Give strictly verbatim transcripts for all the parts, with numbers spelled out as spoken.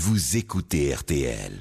vous écoutez R T L.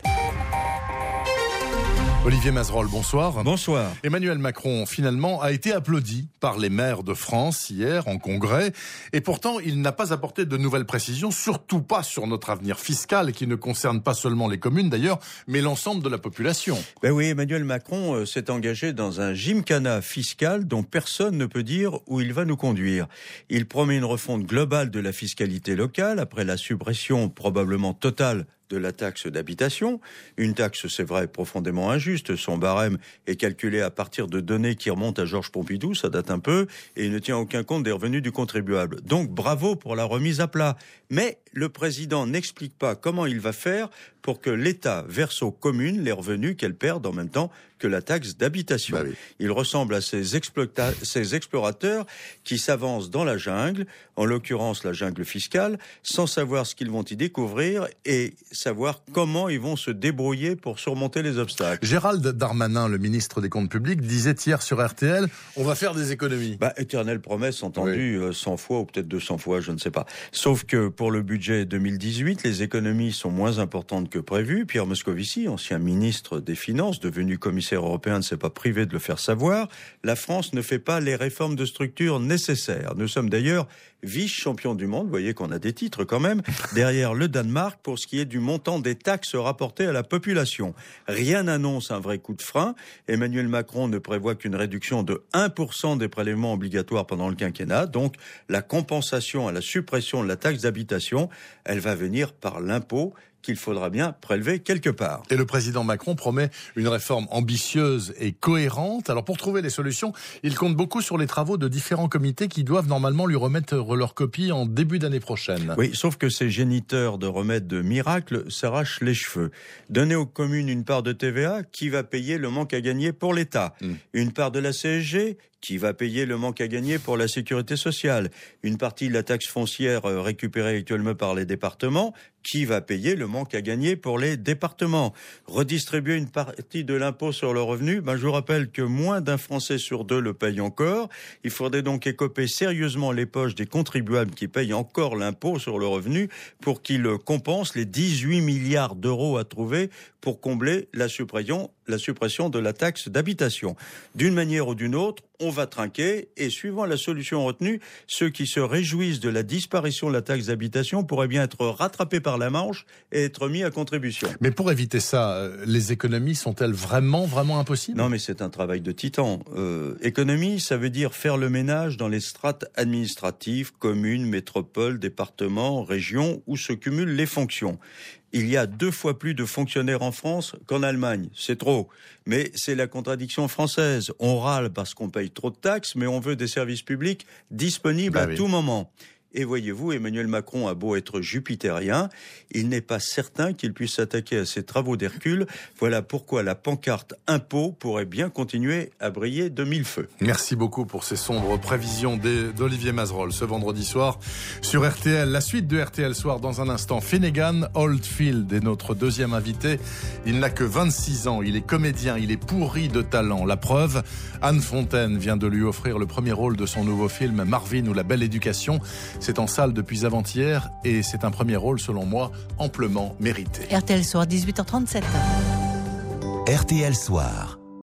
Olivier Mazerolle, bonsoir. Bonsoir. Emmanuel Macron, finalement, a été applaudi par les maires de France hier en congrès. Et pourtant, il n'a pas apporté de nouvelles précisions, surtout pas sur notre avenir fiscal, qui ne concerne pas seulement les communes d'ailleurs, mais l'ensemble de la population. Ben oui, Emmanuel Macron euh, s'est engagé dans un gymkhana fiscal dont personne ne peut dire où il va nous conduire. Il promet une refonte globale de la fiscalité locale après la suppression probablement totale de la taxe d'habitation. Une taxe, c'est vrai, profondément injuste. Son barème est calculé à partir de données qui remontent à Georges Pompidou, ça date un peu, et il ne tient aucun compte des revenus du contribuable. Donc bravo pour la remise à plat. Mais le président n'explique pas comment il va faire pour que l'État verse aux communes les revenus qu'elles perdent en même temps que la taxe d'habitation. Bah oui. Il ressemble à ces, exploita- ces explorateurs qui s'avancent dans la jungle, en l'occurrence la jungle fiscale, sans savoir ce qu'ils vont y découvrir et savoir comment ils vont se débrouiller pour surmonter les obstacles. Gérald Darmanin, le ministre des Comptes publics, disait hier sur R T L, on va faire des économies. Bah, éternelle promesse entendue oui. cent fois ou peut-être deux cents fois, je ne sais pas. Sauf que pour le budget deux mille dix-huit, les économies sont moins importantes que prévu. Pierre Moscovici, ancien ministre des Finances, devenu commissaire européen, ne s'est pas privé de le faire savoir. La France ne fait pas les réformes de structure nécessaires. Nous sommes d'ailleurs vice-champions du monde, vous voyez qu'on a des titres quand même, derrière le Danemark pour ce qui est du montant des taxes rapportées à la population. Rien n'annonce un vrai coup de frein. Emmanuel Macron ne prévoit qu'une réduction de un pour cent des prélèvements obligatoires pendant le quinquennat. Donc la compensation à la suppression de la taxe d'habitation, elle va venir par l'impôt qu'il faudra bien prélever quelque part. Et le président Macron promet une réforme ambitieuse et cohérente. Alors pour trouver les solutions, il compte beaucoup sur les travaux de différents comités qui doivent normalement lui remettre leur copie en début d'année prochaine. Oui, sauf que ces géniteurs de remèdes de miracle s'arrachent les cheveux. Donner aux communes une part de T V A, qui va payer le manque à gagner pour l'État ? mmh. Une part de la C S G ? Qui va payer le manque à gagner pour la sécurité sociale? Une partie de la taxe foncière récupérée actuellement par les départements, qui va payer le manque à gagner pour les départements? Redistribuer une partie de l'impôt sur le revenu, ben je vous rappelle que moins d'un Français sur deux le paye encore. Il faudrait donc écoper sérieusement les poches des contribuables qui payent encore l'impôt sur le revenu pour qu'ils compensent les dix-huit milliards d'euros à trouver pour combler la suppression, la suppression de la taxe d'habitation. D'une manière ou d'une autre, on va trinquer et suivant la solution retenue, ceux qui se réjouissent de la disparition de la taxe d'habitation pourraient bien être rattrapés par la manche et être mis à contribution. Mais pour éviter ça, les économies sont-elles vraiment, vraiment impossibles ? Non, mais c'est un travail de titan. Euh, économie, ça veut dire faire le ménage dans les strates administratives, communes, métropoles, départements, régions, où se cumulent les fonctions. Il y a deux fois plus de fonctionnaires en France qu'en Allemagne. C'est trop. Mais c'est la contradiction française. On râle parce qu'on paye trop de taxes, mais on veut des services publics disponibles bah à oui. tout moment. Et voyez-vous, Emmanuel Macron a beau être jupitérien, il n'est pas certain qu'il puisse s'attaquer à ses travaux d'Hercule. Voilà pourquoi la pancarte impôt pourrait bien continuer à briller de mille feux. Merci beaucoup pour ces sombres prévisions d'Olivier Mazerolle ce vendredi soir sur R T L. La suite de R T L Soir dans un instant. Finnegan Oldfield est notre deuxième invité. Il n'a que vingt-six ans, il est comédien, il est pourri de talent. La preuve, Anne Fontaine vient de lui offrir le premier rôle de son nouveau film Marvin ou la belle éducation. C'est en salle depuis avant-hier et c'est un premier rôle, selon moi, amplement mérité. R T L Soir, dix-huit heures trente-sept. R T L Soir.